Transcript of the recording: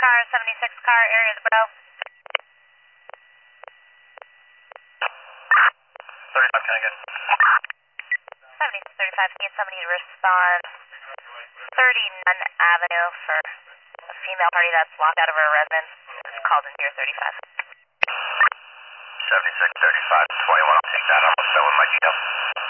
76 car, area the bro. 35, can I get? 7635, need somebody to respond 30 Nunn Avenue for a female party that's locked out of her residence. It's called in here 35. 7635, 21, I'll take that. I'll send with my details.